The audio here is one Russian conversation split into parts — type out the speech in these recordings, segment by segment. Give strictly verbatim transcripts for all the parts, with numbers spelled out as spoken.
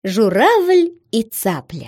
Журавль и цапля.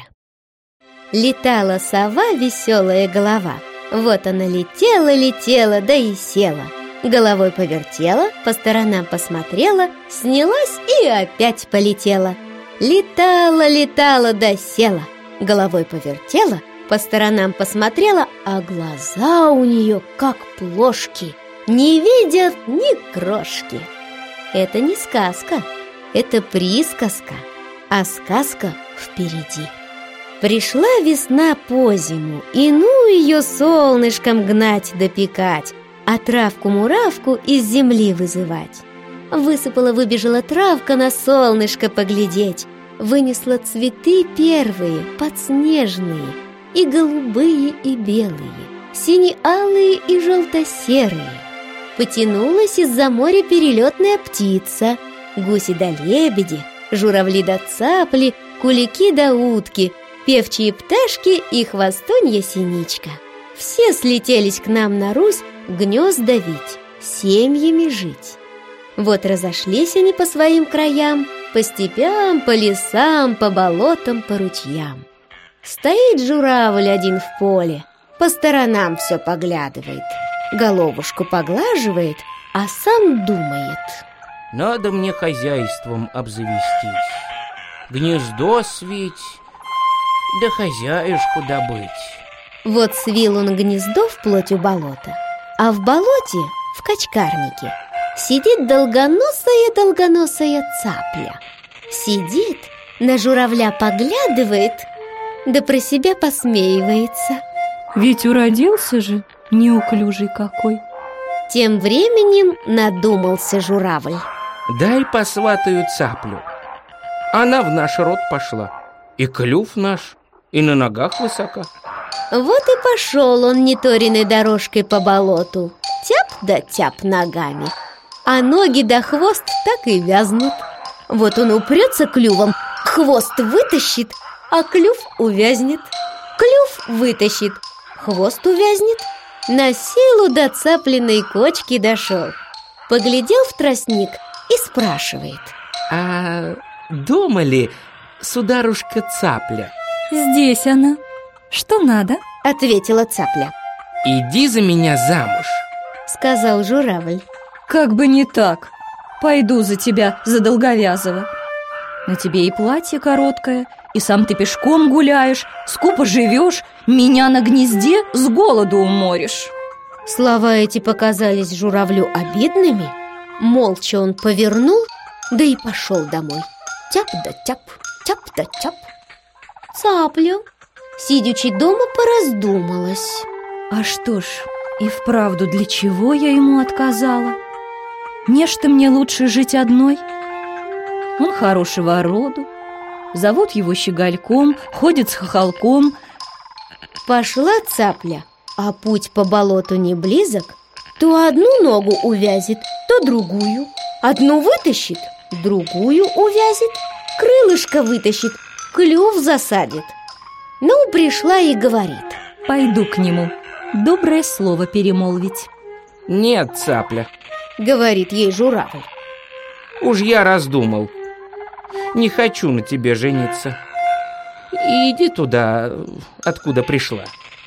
Летала сова, веселая голова. Вот она летела, летела, да и села. Головой повертела, по сторонам посмотрела, снялась и опять полетела. Летала, летала, да села. Головой повертела, по сторонам посмотрела, а глаза у нее как плошки, не видят ни крошки. Это не сказка, это присказка, а сказка впереди. Пришла весна по зиму, и ну ее солнышком гнать да пекать, а травку-муравку из земли вызывать. Высыпала, выбежала травка на солнышко поглядеть, вынесла цветы первые, подснежные, и голубые, и белые, сине-алые и желто-серые. Потянулась из-за моря перелетная птица, гуси да лебеди, журавли да цапли, кулики да утки, певчие пташки и хвостунья синичка. Все слетелись к нам на Русь гнезда вить, семьями жить. Вот разошлись они по своим краям, по степям, по лесам, по болотам, по ручьям. Стоит журавль один в поле, по сторонам все поглядывает, головушку поглаживает, а сам думает: надо мне хозяйством обзавестись, гнездо свить, да хозяюшку добыть. Вот свил он гнездо вплоть у болота, а в болоте, в качкарнике, сидит долгоносая-долгоносая цапля. Сидит, на журавля поглядывает, да про себя посмеивается. Ведь уродился же неуклюжий какой. Тем временем надумался журавль: дай посватаю цаплю. Она в наш род пошла, и клюв наш, и на ногах высока. Вот и пошел он неториной дорожкой по болоту, тяп да тяп ногами, а ноги да хвост так и вязнут. Вот он упрется клювом, хвост вытащит, а клюв увязнет. Клюв вытащит, хвост увязнет. На силу до цаплиной кочки дошел. Поглядел в тростник и спрашивает: а дома ли сударушка цапля? Здесь она. Что надо? Ответила цапля. Иди за меня замуж, сказал журавль. Как бы не так. Пойду за тебя, за долговязого. На тебе и платье короткое, и сам ты пешком гуляешь, скупо живешь, меня на гнезде с голоду уморишь. Слова эти показались журавлю обидными. Молча он повернул, да и пошел домой. Тяп да тяп, тяп да тяп. Цапля, сидячи дома, пораздумалась. А что ж, и вправду, для чего я ему отказала? Не ж-то мне лучше жить одной. Он хорошего роду, зовут его Щегольком, ходит с хохолком. Пошла цапля, а путь по болоту не близок. То одну ногу увязит, то другую. Одну вытащит, другую увязит. Крылышко вытащит, клюв засадит. Ну, пришла и говорит: пойду к нему, доброе слово перемолвить. Нет, цапля, говорит ей журавль, уж я раздумал, не хочу на тебе жениться. Иди туда, откуда пришла.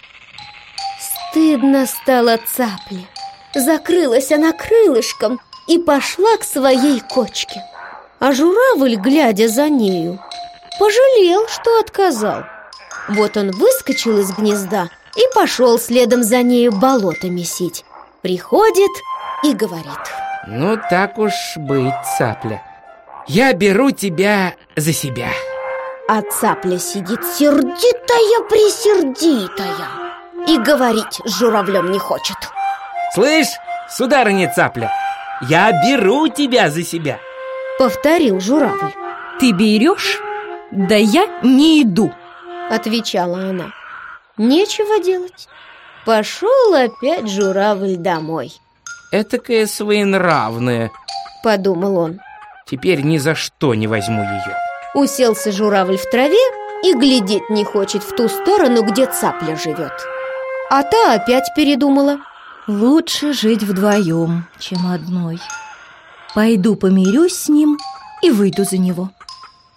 Стыдно стало цапле. Закрылась она крылышком и пошла к своей кочке. А журавль, глядя за нею, пожалел, что отказал. Вот он выскочил из гнезда и пошел следом за нею болото месить. Приходит и говорит: ну так уж быть, цапля, я беру тебя за себя. А цапля сидит сердитая-пресердитая и говорить с журавлем не хочет. Слышь, сударыня цапля, я беру тебя за себя, повторил журавль. Ты берешь? Да я не иду, отвечала она. Нечего делать. Пошел опять журавль домой. Этакая своенравная, подумал он. Теперь ни за что не возьму ее. Уселся журавль в траве и глядеть не хочет в ту сторону, где цапля живет. А та опять передумала. Лучше жить вдвоем, чем одной. Пойду помирюсь с ним и выйду за него.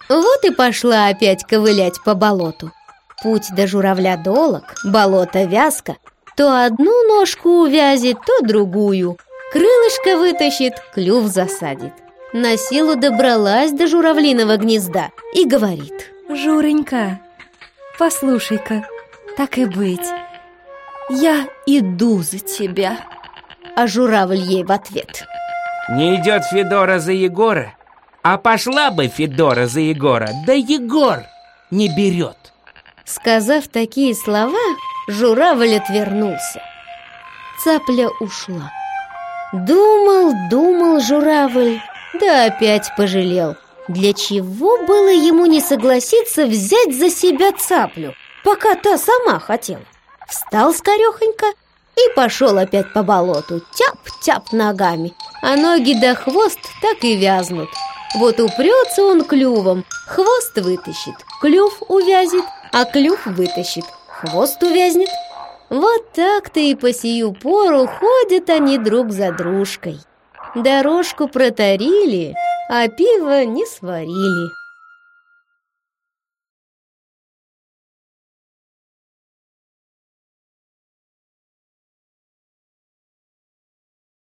Вот и пошла опять ковылять по болоту. Путь до журавля долог, болото вязко. То одну ножку увязит, то другую. Крылышко вытащит, клюв засадит. На силу добралась до журавлиного гнезда и говорит: Журенька, послушай-ка, так и быть, я иду за тебя. А журавль ей в ответ: Не идет Федора за Егора, а пошла бы Федора за Егора, да Егор не берет. Сказав такие слова, журавль отвернулся. Цапля ушла. Думал, думал журавль, да опять пожалел. Для чего было ему не согласиться взять за себя цаплю, пока та сама хотела? Встал скорехонько и пошел опять по болоту, тяп-тяп ногами, а ноги да хвост так и вязнут. Вот упрется он клювом, хвост вытащит, клюв увязнет, а клюв вытащит, хвост увязнет. Вот так-то и по сию пору ходят они друг за дружкой. Дорожку протарили, а пиво не сварили.